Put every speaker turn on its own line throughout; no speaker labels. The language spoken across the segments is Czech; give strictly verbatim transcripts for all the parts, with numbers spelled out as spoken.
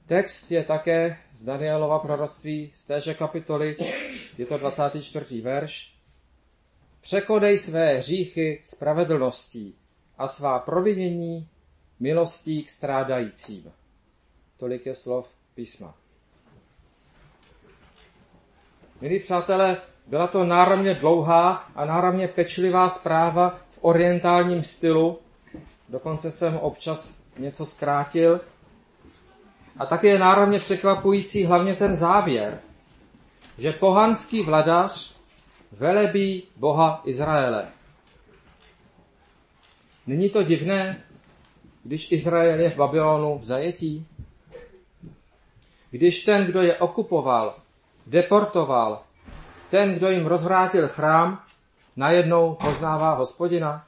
Text je také z Danielova proroctví z téže kapitoly, je to dvacátý čtvrtý verš. Překonej své hříchy spravedlností a svá provinění milostí k strádajícím. Tolik je slov písma. Milí přátelé, byla to náramně dlouhá a náramně pečlivá zpráva v orientálním stylu. Dokonce jsem občas něco zkrátil. A také je náramně překvapující hlavně ten závěr, že pohanský vladař velebí Boha Izraele. Není to divné, když Izrael je v Babylonu v zajetí? Když ten, kdo je okupoval, deportoval, ten, kdo jim rozvrátil chrám, najednou poznává Hospodina?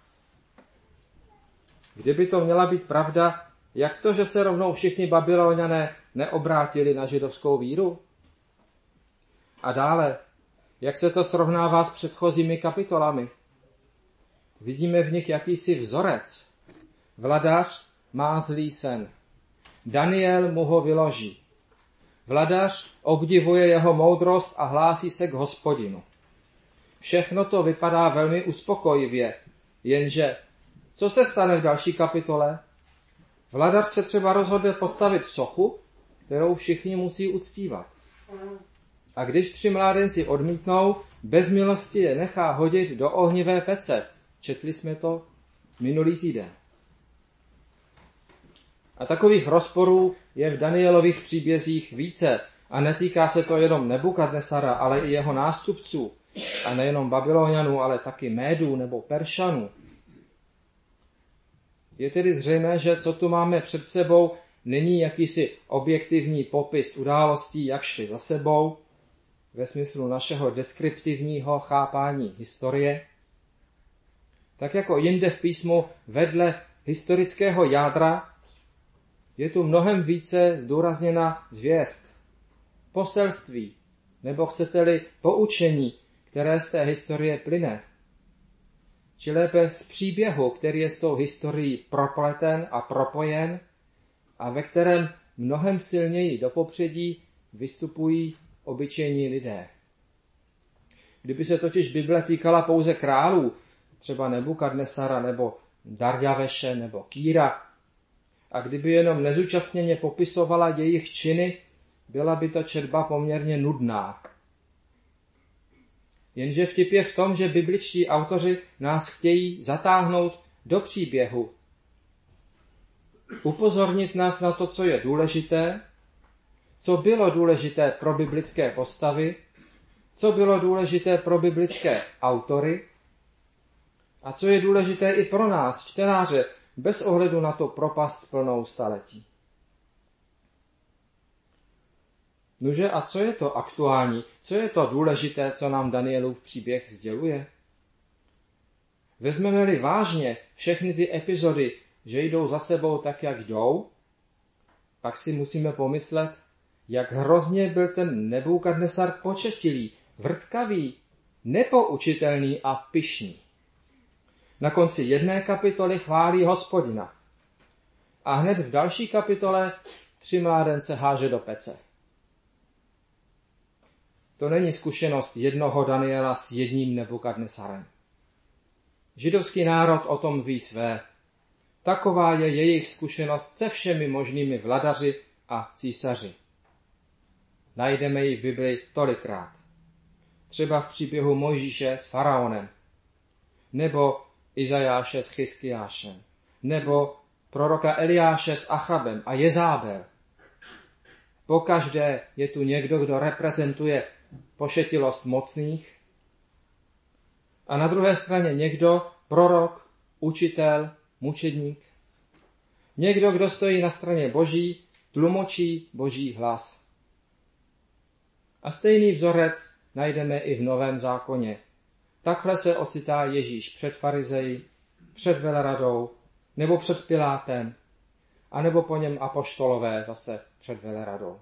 Kdyby to měla být pravda, jak to, že se rovnou všichni Babyloniané neobrátili na židovskou víru? A dále, jak se to srovnává s předchozími kapitolami? Vidíme v nich jakýsi vzorec. Vladař má zlý sen. Daniel mu ho vyloží. Vladař obdivuje jeho moudrost a hlásí se k Hospodinu. Všechno to vypadá velmi uspokojivě, jenže co se stane v další kapitole? Vladař se třeba rozhodne postavit sochu, kterou všichni musí uctívat. A když tři mládenci odmítnou, bez milosti je nechá hodit do ohnivé pece. Četli jsme to minulý týden. A takových rozporů je v Danielových příbězích více. A netýká se to jenom Nebukadnesara, ale i jeho nástupců. A nejenom Babylonianů, ale taky Médů nebo Peršanů. Je tedy zřejmé, že co tu máme před sebou, není jakýsi objektivní popis událostí, jak šli za sebou, ve smyslu našeho deskriptivního chápání historie. Tak jako jinde v písmu vedle historického jádra je tu mnohem více zdůrazněna zvěst, poselství, nebo chcete-li poučení, které z té historie plyne. Či lépe z příběhu, který je s tou historií propleten a propojen a ve kterém mnohem silněji do popředí vystupují obyčejní lidé. Kdyby se totiž Bible týkala pouze králů, třeba Nebukadnesara nebo Darjaveše nebo Kýra, a kdyby jenom nezúčastněně popisovala jejich činy, byla by to četba poměrně nudná. Jenže vtip je v tom, že bibličtí autoři nás chtějí zatáhnout do příběhu. Upozornit nás na to, co je důležité, co bylo důležité pro biblické postavy, co bylo důležité pro biblické autory a co je důležité i pro nás, čtenáře, bez ohledu na to propast plnou staletí. Nože a co je to aktuální, co je to důležité, co nám Danielův příběh sděluje? Vezmeme-li vážně všechny ty epizody, že jdou za sebou tak, jak jdou, pak si musíme pomyslet, jak hrozně byl ten Nebukadnesar početilý, vrtkavý, nepoučitelný a pyšný. Na konci jedné kapitoly chválí Hospodina. A hned v další kapitole tři mládence háže do pece. To není zkušenost jednoho Daniela s jedním Nebukadnesarem. Židovský národ o tom ví své. Taková je jejich zkušenost se všemi možnými vladaři a císaři. Najdeme ji v Bibli tolikrát. Třeba v příběhu Mojžíše s faraonem, nebo Izajáše s Chyskiášem, nebo proroka Eliáše s Achabem a Jezábel. Pokaždé je tu někdo, kdo reprezentuje pošetilost mocných a na druhé straně někdo, prorok, učitel, mučedník. Někdo, kdo stojí na straně Boží, tlumočí Boží hlas. A stejný vzorec najdeme i v Novém zákoně. Takhle se ocitá Ježíš před farizeji, před veleradou, nebo před Pilátem, anebo po něm apoštolové zase před veleradou.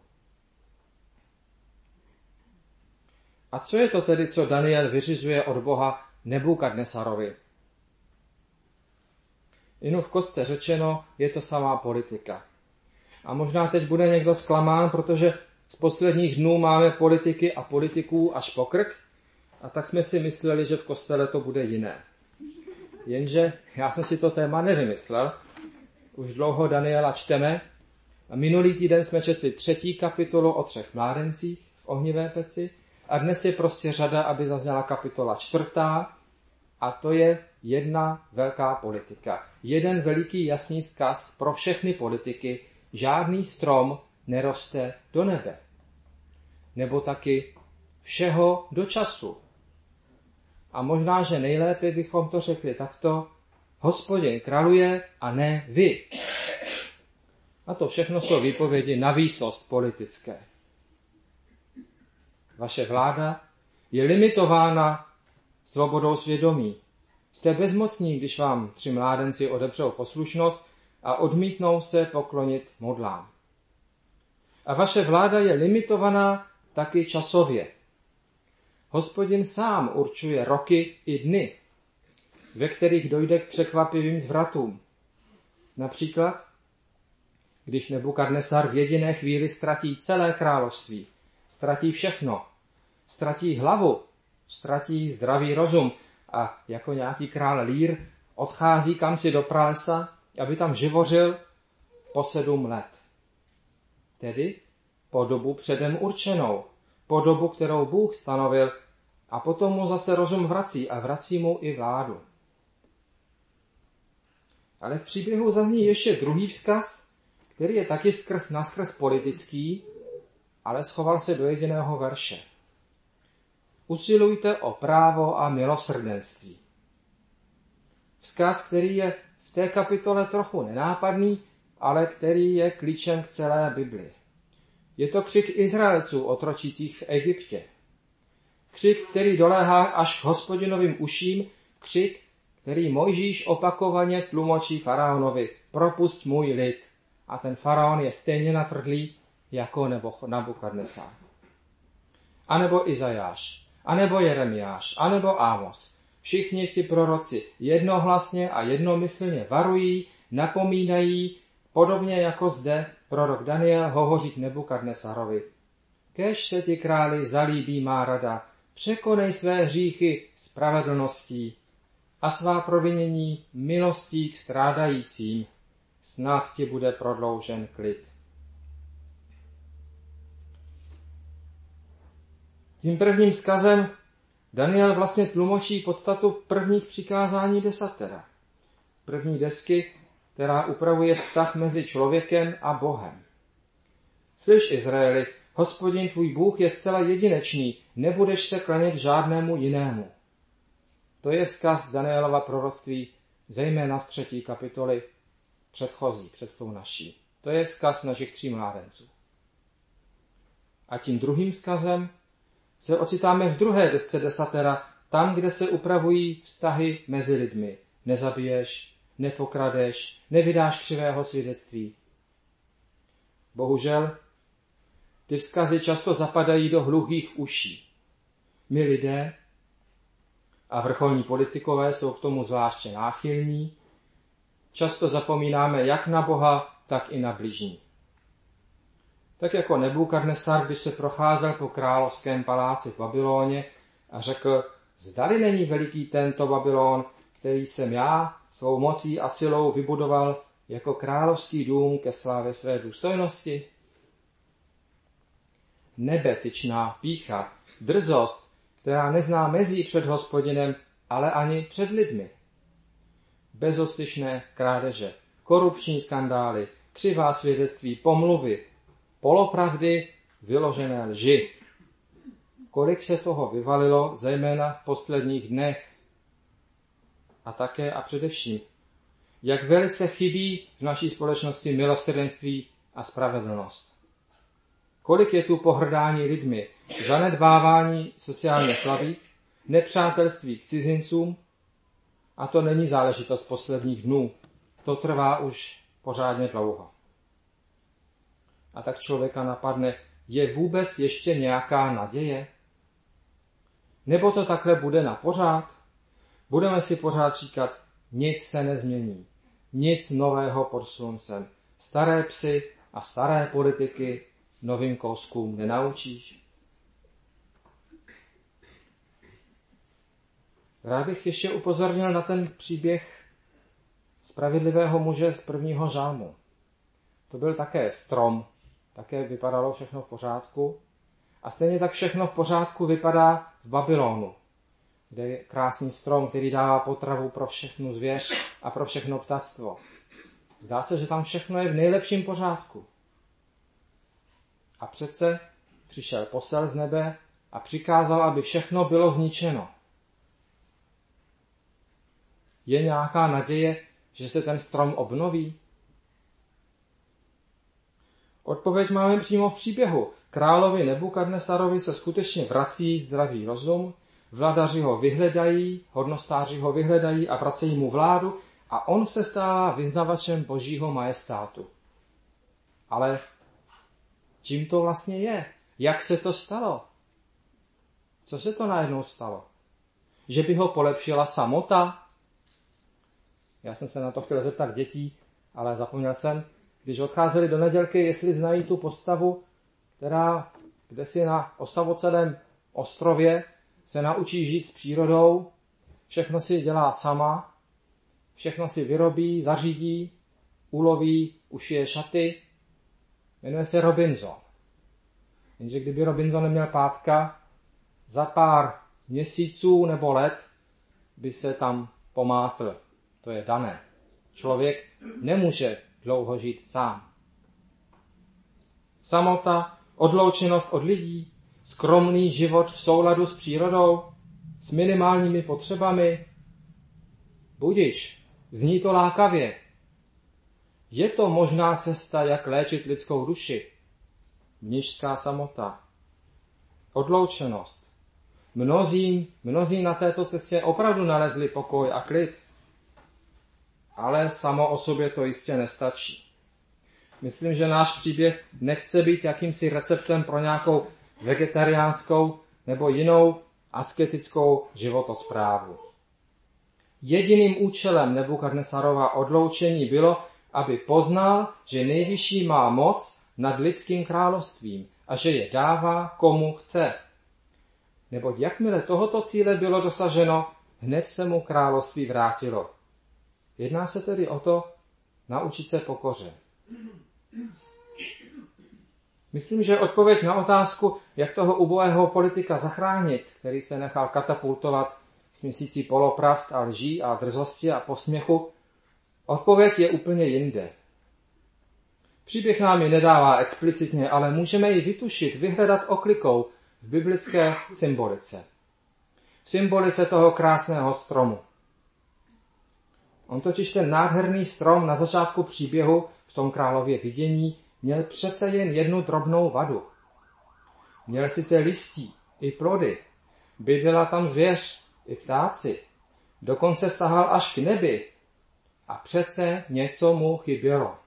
A co je to tedy, co Daniel vyřizuje od Boha Nebukadnesarovi? Inu v kostce řečeno, je to samá politika. A možná teď bude někdo zklamán, protože z posledních dnů máme politiky a politiků až po krk, a tak jsme si mysleli, že v kostele to bude jiné. Jenže já jsem si to téma nevymyslel. Už dlouho Daniela čteme a minulý týden jsme četli třetí kapitolu o třech mládencích v ohnivé peci a dnes je prostě řada, aby zazněla kapitola čtvrtá, a to je jedna velká politika. Jeden veliký jasný vzkaz pro všechny politiky: žádný strom neroste do nebe. Nebo taky všeho do času. A možná, že nejlépe bychom to řekli takto: Hospodin králuje a ne vy. A to všechno jsou výpovědi na výsost politické. Vaše vláda je limitována svobodou svědomí. Jste bezmocní, když vám tři mládenci odepřou poslušnost a odmítnou se poklonit modlám. A vaše vláda je limitovaná taky časově. Hospodin sám určuje roky i dny, ve kterých dojde k překvapivým zvratům. Například, když Nebukadnesar v jediné chvíli ztratí celé království, ztratí všechno, ztratí hlavu, ztratí zdravý rozum a jako nějaký král Lír odchází kamsi do pralesa, aby tam živořil po sedm let. Tedy po dobu předem určenou, po dobu, kterou Bůh stanovil, a potom mu zase rozum vrací a vrací mu i vládu. Ale v příběhu zazní ještě druhý vzkaz, který je taky skrz naskrz politický, ale schoval se do jediného verše. Usilujte o právo a milosrdenství. Vzkaz, který je v té kapitole trochu nenápadný, ale který je klíčem k celé Bibli. Je to křik Izraelců otročících v Egyptě. Křik, který doléhá až k Hospodinovým uším, křik, který Mojžíš opakovaně tlumočí faraonovi: propusť můj lid. A ten faraon je stejně natvrdlý jako Nabukadnesar. A nebo Izajáš, a nebo Jeremiáš, a nebo Ámos. Všichni ti proroci jednohlasně a jednomyslně varují, napomínají, podobně jako zde prorok Daniel hovoří k Nebukadnesarovi. Kéž se ti králi zalíbí má rada, překonej své hříchy spravedlností a svá provinění milostí k strádajícím. Snad ti bude prodloužen klid. Tím prvním vzkazem Daniel vlastně tlumočí podstatu prvních přikázání desatera. První desky, která upravuje vztah mezi člověkem a Bohem. Slyš, Izraeli, Hospodin tvůj Bůh je zcela jedinečný, nebudeš se klanět žádnému jinému. To je vzkaz Danielova proroctví, zejména z třetí kapitoly předchozí, před tou naší. To je vzkaz našich tří mládenců. A tím druhým vzkazem se ocitáme v druhé desce desatera, tam, kde se upravují vztahy mezi lidmi. Nezabiješ, nepokradeš, nevydáš křivého svědectví. Bohužel, ty vzkazy často zapadají do hluchých uší. My lidé a vrcholní politikové jsou k tomu zvláště náchylní. Často zapomínáme jak na Boha, tak i na bližní. Tak jako Nebukadnesar, když se procházel po královském paláci v Babyloně a řekl: zdali není veliký tento Babylon, který jsem já svou mocí a silou vybudoval jako královský dům ke slávě své důstojnosti? Nebetyčná pýcha, drzost, která nezná mezí před Hospodinem, ale ani před lidmi. Bezostyšné krádeže, korupční skandály, křivá svědectví, pomluvy, polopravdy, vyložené lži. Kolik se toho vyvalilo, zejména v posledních dnech. A také a především, jak velice chybí v naší společnosti milosrdenství a spravedlnost. Kolik je tu pohrdání lidmi, zanedbávání sociálně slabých, nepřátelství k cizincům, a to není záležitost posledních dnů. To trvá už pořádně dlouho. A tak člověka napadne, je vůbec ještě nějaká naděje? Nebo to takhle bude na pořád? Budeme si pořád říkat, nic se nezmění, nic nového pod sluncem, staré psy a staré politiky novým kouskům nenaučíš? Rád bych ještě upozornil na ten příběh spravedlivého muže z prvního žalmu. To byl také strom, také vypadalo všechno v pořádku. A stejně tak všechno v pořádku vypadá v Babylonu, kde je krásný strom, který dává potravu pro všechnu zvěř a pro všechno ptactvo. Zdá se, že tam všechno je v nejlepším pořádku. A přece přišel posel z nebe a přikázal, aby všechno bylo zničeno. Je nějaká naděje, že se ten strom obnoví? Odpověď máme přímo v příběhu. Královi Nebukadnesarovi se skutečně vrací zdravý rozum, vladaři ho vyhledají, hodnostáři ho vyhledají a vracejí mu vládu a on se stává vyznavačem božího majestátu. Ale čím to vlastně je? Jak se to stalo? Co se to najednou stalo? Že by ho polepšila samota? Já jsem se na to chtěl zeptat dětí, ale zapomněl jsem, když odcházeli do nedělky, jestli znají tu postavu, která kdesi na osavoceném ostrově se naučí žít s přírodou, všechno si dělá sama, všechno si vyrobí, zařídí, uloví, ušije šaty, jmenuje se Robinson. Jenže kdyby Robinson neměl pátka, za pár měsíců nebo let by se tam pomátl. To je dané. Člověk nemůže dlouho žít sám. Samota, odloučenost od lidí, skromný život v souladu s přírodou, s minimálními potřebami. Budiš, zní to lákavě. Je to možná cesta, jak léčit lidskou duši. Mnišská samota. Odloučenost. Mnozí, mnozí na této cestě opravdu nalezli pokoj a klid. Ale samo o sobě to jistě nestačí. Myslím, že náš příběh nechce být jakýmsi receptem pro nějakou vegetariánskou nebo jinou asketickou životosprávu. Jediným účelem Nebukadnesarova odloučení bylo, aby poznal, že nejvyšší má moc nad lidským královstvím a že je dává komu chce. Neboť jakmile tohoto cíle bylo dosaženo, hned se mu království vrátilo. Jedná se tedy o to naučit se pokoře. Myslím, že odpověď na otázku, jak toho ubohého politika zachránit, který se nechal katapultovat směsící polopravd a lží a drzosti a posměchu, odpověď je úplně jinde. Příběh nám ji nedává explicitně, ale můžeme ji vytušit, vyhledat oklikou v biblické symbolice. V symbolice toho krásného stromu. On totiž ten nádherný strom na začátku příběhu v tom králově vidění měl přece jen jednu drobnou vadu. Měl sice listí i plody, bydlela tam zvěř i ptáci, dokonce sahal až k nebi a přece něco mu chybělo.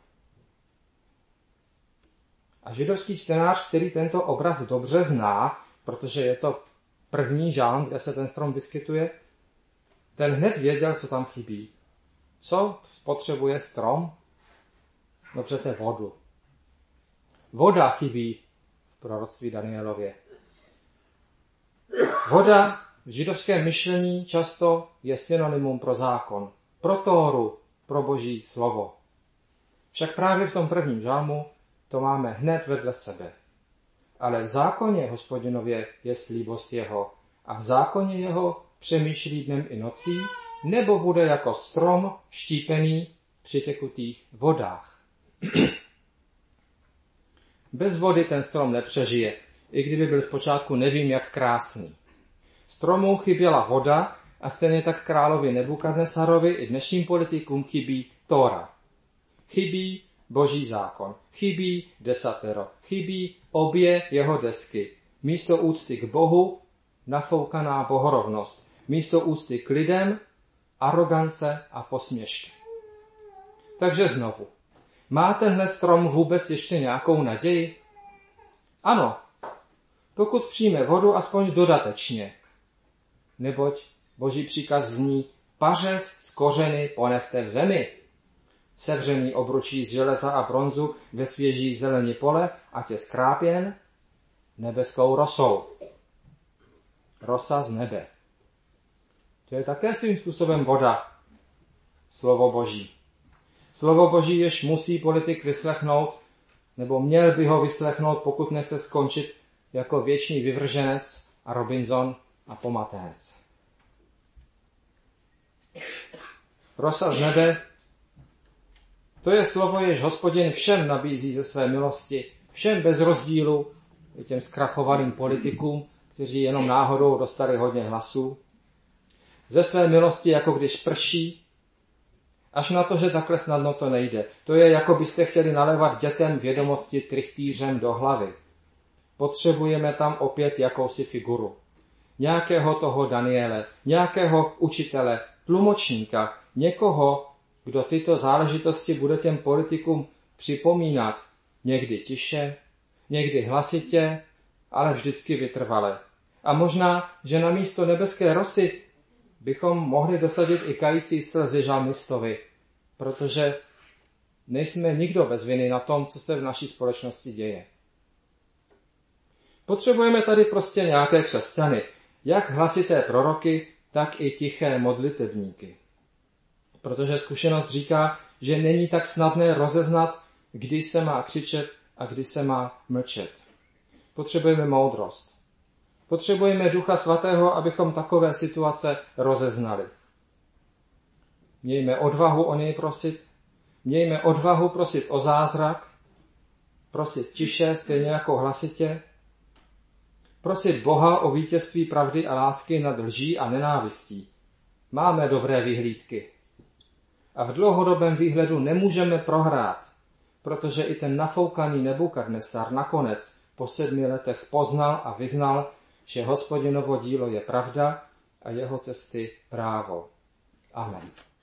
A židovský čtenář, který tento obraz dobře zná, protože je to první žálm, kde se ten strom vyskytuje, ten hned věděl, co tam chybí. Co potřebuje strom? No přece vodu. Voda chybí v proroctví Danielově. Voda v židovském myšlení často je synonymum pro zákon, pro Tóru, pro Boží slovo. Však právě v tom prvním žalmu to máme hned vedle sebe. Ale v zákoně Hospodinově je slíbost jeho a v zákoně jeho přemýšlí dnem i nocí, nebo bude jako strom štípený při tekutých vodách. Bez vody ten strom nepřežije, i kdyby byl zpočátku nevím jak krásný. Stromu chyběla voda a stejně tak královi Nebukadnesarovi i dnešním politikům chybí Tóra. Chybí Boží zákon, chybí desatero, chybí obě jeho desky. Místo úcty k Bohu nafoukaná bohorovnost, místo úcty k lidem arogance a posměšky. Takže znovu. Má tenhle strom vůbec ještě nějakou naději? Ano, pokud přijme vodu aspoň dodatečně. Neboť Boží příkaz zní, pařez z kořeny ponechte v zemi. sevřený obručí z železa a bronzu ve svěží zelení pole, ať je skrápěn nebeskou rosou. Rosa z nebe. To je také svým způsobem voda. Slovo Boží. Slovo Boží, jež musí politik vyslechnout, nebo měl by ho vyslechnout, pokud nechce skončit jako věčný vyvrženec a Robinson a pomatenec. Rosa z nebe, to je slovo, jež Hospodin všem nabízí ze své milosti, všem bez rozdílu, i těm zkrachovaným politikům, kteří jenom náhodou dostali hodně hlasů. Ze své milosti, jako když prší, až na to, že takhle snadno to nejde. To je, jako byste chtěli nalévat dětem vědomosti trichtýřem do hlavy. Potřebujeme tam opět jakousi figuru. Nějakého toho Daniele, nějakého učitele, tlumočníka, někoho, kdo tyto záležitosti bude těm politikům připomínat. Někdy tiše, někdy hlasitě, ale vždycky vytrvale. A možná, že na místo nebeské rosy bychom mohli dosadit i kající slzy žalmistovi, protože nejsme nikdo bez viny na tom, co se v naší společnosti děje. Potřebujeme tady prostě nějaké křesťany, jak hlasité proroky, tak i tiché modlitebníky. Protože zkušenost říká, že není tak snadné rozeznat, kdy se má křičet a kdy se má mlčet. Potřebujeme moudrost. Potřebujeme Ducha Svatého, abychom takové situace rozeznali. Mějme odvahu o něj prosit, mějme odvahu prosit o zázrak, prosit tiše, stejně jako hlasitě, prosit Boha o vítězství pravdy a lásky nad lží a nenávistí. Máme dobré vyhlídky. A v dlouhodobém výhledu nemůžeme prohrát, protože i ten nafoukaný Nebukadnesar nakonec po sedmi letech poznal a vyznal, že Hospodinovo dílo je pravda a jeho cesty právo. Amen.